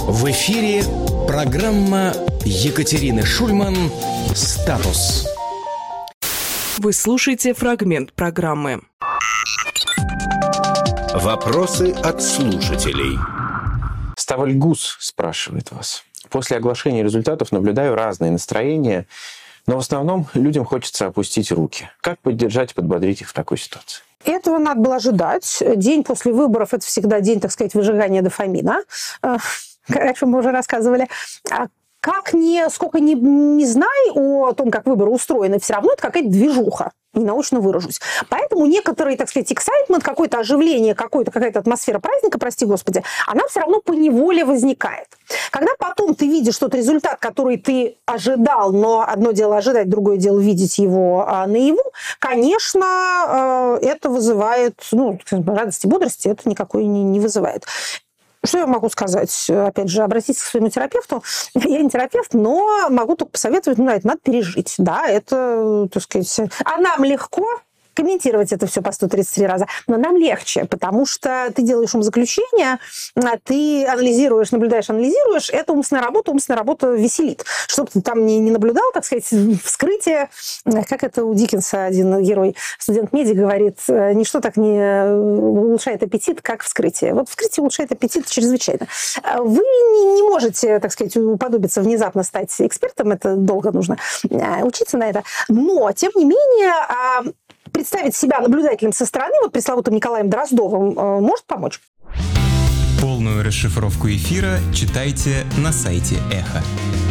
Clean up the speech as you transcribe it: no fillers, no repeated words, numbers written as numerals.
В эфире программа Екатерины Шульман «Статус». Вы слушаете фрагмент программы. Вопросы от слушателей. Ставальгус спрашивает вас. После оглашения результатов наблюдаю разные настроения, но в основном людям хочется опустить руки. Как поддержать и подбодрить их в такой ситуации? Этого надо было ожидать. День после выборов – это всегда день, так сказать, выжигания дофамина, о чем мы уже рассказывали. Сколько не знай о том, как выборы устроены, все равно это какая-то движуха. Ненаучно выражусь. Поэтому некоторый, так сказать, эксайтмент, какое-то оживление, какая-то атмосфера праздника, прости господи, она все равно поневоле возникает. Когда потом ты видишь тот результат, который ты ожидал, но одно дело ожидать, другое дело видеть его наяву, конечно, это вызывает, радость и бодрости, это никакой не вызывает. Что я могу сказать? Опять же, обратитесь к своему терапевту. Я не терапевт, но могу только посоветовать, это надо пережить. Да, это, так сказать... А нам легко комментировать это все по 133 раза, но нам легче, потому что ты делаешь умозаключение, ты анализируешь, наблюдаешь, анализируешь, это умственная работа веселит. Чтобы ты там не наблюдал, так сказать, вскрытие, как это у Диккенса один герой, студент-медик, говорит, ничто так не улучшает аппетит, как вскрытие. Вот вскрытие улучшает аппетит чрезвычайно. Вы не можете, так сказать, уподобиться внезапно стать экспертом, это долго нужно учиться на это, но, тем не менее, представить себя наблюдателем со стороны, пресловутым Николаем Дроздовым, может помочь. Полную расшифровку эфира читайте на сайте Эхо.